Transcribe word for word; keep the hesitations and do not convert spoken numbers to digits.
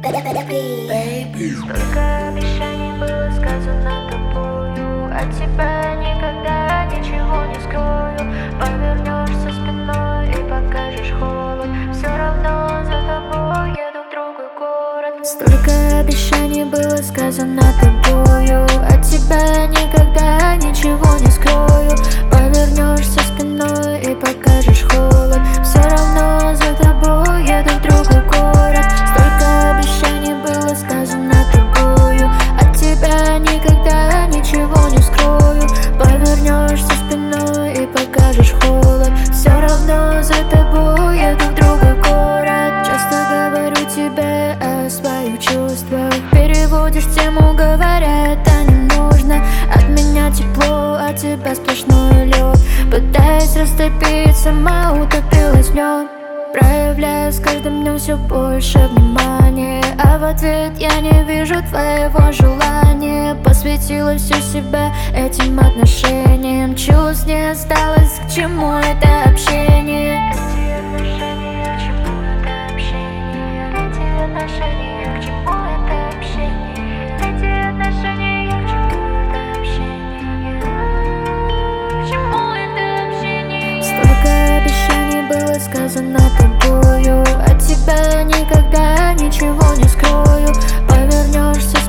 Столько обещаний было сказано тобою, от тебя никогда ничего не скрою. Повернешься спиной и покажешь холод, все равно за тобой еду в другой город. Столько обещаний было сказано тобою, от тебя никогда ничего не скрою. Повернешься спиной и покажешь холод, все равно за тобой еду в другой город. Столько обещаний было сказано тобою, от тебя никогда ничего не скрою. Повернешься спиной и покажешь холод, все равно за тобой еду в другой город. Часто говорю тебе о своих чувствах, переводишь тему, говоря, это не нужно. От меня тепло, от тебя сплошной лед. Пытаясь растопить, сама утопилась в нем. Проявляю с каждым днем все больше внимания, а в ответ я не вижу твоего желания. Посвятила всю себя этим отношениям, чувств не осталось, к чему это общение. Эти отношения, к чему это общение? Эти отношения, к чему это общение? Эти отношения, к чему это общение? К чему это общение? Столько обещаний было сказано тобою, от тебя никогда ничего не скрою. Повернешься